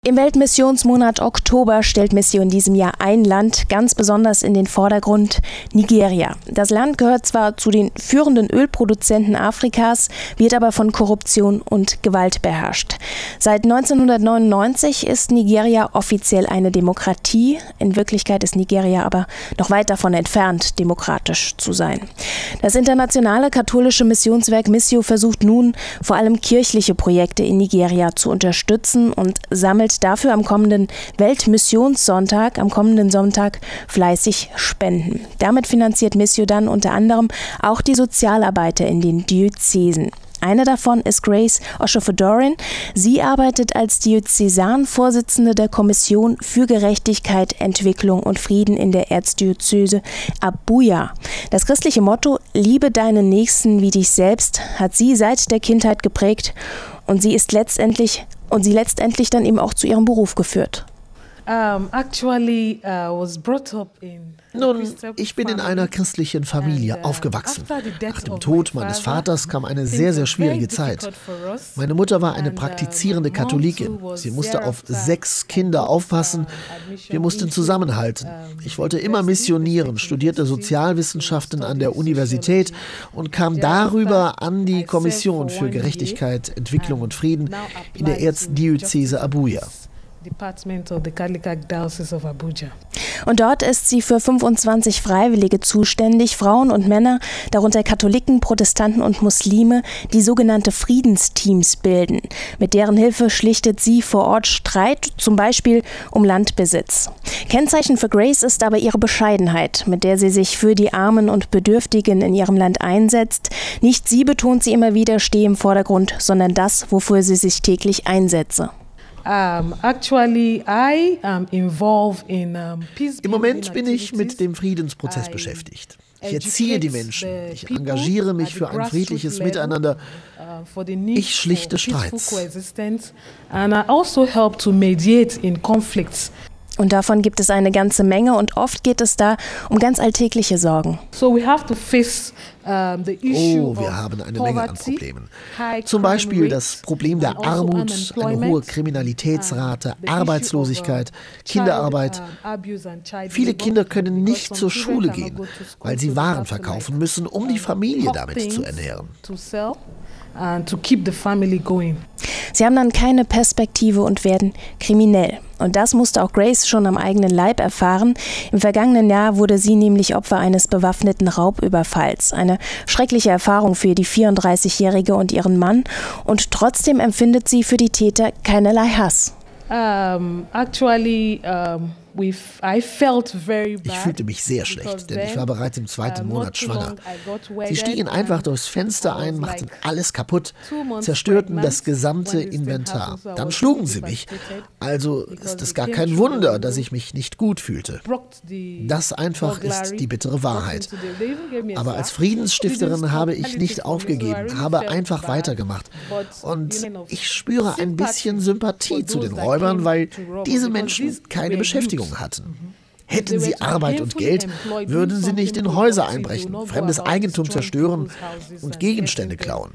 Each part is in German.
Im Weltmissionsmonat Oktober stellt Missio in diesem Jahr ein Land ganz besonders in den Vordergrund: Nigeria. Das Land gehört zwar zu den führenden Ölproduzenten Afrikas, wird aber von Korruption und Gewalt beherrscht. Seit 1999 ist Nigeria offiziell eine Demokratie. In Wirklichkeit ist Nigeria aber noch weit davon entfernt, demokratisch zu sein. Das internationale katholische Missionswerk Missio versucht nun, vor allem kirchliche Projekte in Nigeria zu unterstützen und sammelt dafür am kommenden Weltmissionssonntag, am kommenden Sonntag, fleißig Spenden. Damit finanziert Missio dann unter anderem auch die Sozialarbeiter in den Diözesen. Eine davon ist Grace Oshofodorin. Sie arbeitet als Diözesanvorsitzende der Kommission für Gerechtigkeit, Entwicklung und Frieden in der Erzdiözese Abuja. Das christliche Motto „Liebe deinen Nächsten wie dich selbst" hat sie seit der Kindheit geprägt und sie letztendlich dann eben auch zu ihrem Beruf geführt. Nun, ich bin in einer christlichen Familie aufgewachsen. Nach dem Tod meines Vaters kam eine sehr, sehr schwierige Zeit. Meine Mutter war eine praktizierende Katholikin. Sie musste auf 6 Kinder aufpassen. Wir mussten zusammenhalten. Ich wollte immer missionieren, studierte Sozialwissenschaften an der Universität und kam darüber an die Kommission für Gerechtigkeit, Entwicklung und Frieden in der Erzdiözese Abuja. Und dort ist sie für 25 Freiwillige zuständig, Frauen und Männer, darunter Katholiken, Protestanten und Muslime, die sogenannte Friedensteams bilden. Mit deren Hilfe schlichtet sie vor Ort Streit, zum Beispiel um Landbesitz. Kennzeichen für Grace ist aber ihre Bescheidenheit, mit der sie sich für die Armen und Bedürftigen in ihrem Land einsetzt. Nicht sie, betont sie immer wieder, stehe im Vordergrund, sondern das, wofür sie sich täglich einsetze. Im Moment bin ich mit dem Friedensprozess beschäftigt. Ich erziehe die Menschen, ich engagiere mich für ein friedliches Miteinander, ich schlichte Streits. Und davon gibt es eine ganze Menge und oft geht es da um ganz alltägliche Sorgen. Wir haben eine Menge an Problemen. Zum Beispiel das Problem der Armut, eine hohe Kriminalitätsrate, Arbeitslosigkeit, Kinderarbeit. Viele Kinder können nicht zur Schule gehen, weil sie Waren verkaufen müssen, um die Familie damit zu ernähren. Sie haben dann keine Perspektive und werden kriminell. Und das musste auch Grace schon am eigenen Leib erfahren. Im vergangenen Jahr wurde sie nämlich Opfer eines bewaffneten Raubüberfalls. Eine schreckliche Erfahrung für die 34-Jährige und ihren Mann. Und trotzdem empfindet sie für die Täter keinerlei Hass. Ich fühlte mich sehr schlecht, denn ich war bereits im 2. Monat schwanger. Sie stiegen einfach durchs Fenster ein, machten alles kaputt, zerstörten das gesamte Inventar. Dann schlugen sie mich. Also ist es gar kein Wunder, dass ich mich nicht gut fühlte. Das einfach ist die bittere Wahrheit. Aber als Friedensstifterin habe ich nicht aufgegeben, habe einfach weitergemacht. Und ich spüre ein bisschen Sympathie zu den Räubern, weil diese Menschen keine Beschäftigung hatten. Hätten sie Arbeit und Geld, würden sie nicht in Häuser einbrechen, fremdes Eigentum zerstören und Gegenstände klauen.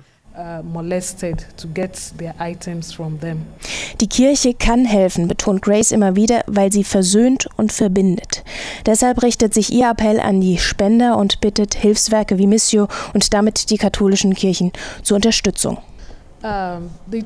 Die Kirche kann helfen, betont Grace immer wieder, weil sie versöhnt und verbindet. Deshalb richtet sich ihr Appell an die Spender und bittet Hilfswerke wie Missio und damit die katholischen Kirchen zur Unterstützung. Die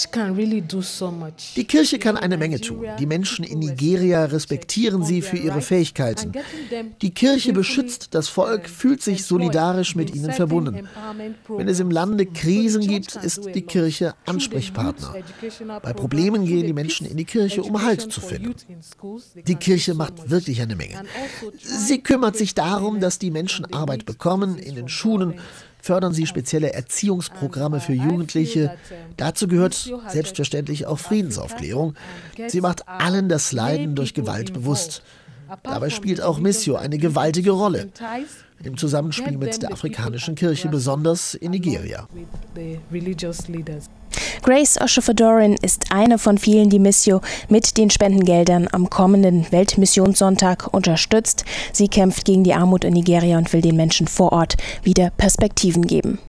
Kirche kann eine Menge tun. Die Menschen in Nigeria respektieren sie für ihre Fähigkeiten. Die Kirche beschützt das Volk, fühlt sich solidarisch mit ihnen verbunden. Wenn es im Lande Krisen gibt, ist die Kirche Ansprechpartner. Bei Problemen gehen die Menschen in die Kirche, um Halt zu finden. Die Kirche macht wirklich eine Menge. Sie kümmert sich darum, dass die Menschen Arbeit bekommen. In den Schulen fördern sie spezielle Erziehungsprogramme für Jugendliche. Dazu gehört selbstverständlich auch Friedensaufklärung. Sie macht allen das Leiden durch Gewalt bewusst. Dabei spielt auch Missio eine gewaltige Rolle. Im Zusammenspiel mit der afrikanischen Kirche, besonders in Nigeria. Grace Oshofodorin ist eine von vielen, die Missio mit den Spendengeldern am kommenden Weltmissionssonntag unterstützt. Sie kämpft gegen die Armut in Nigeria und will den Menschen vor Ort wieder Perspektiven geben.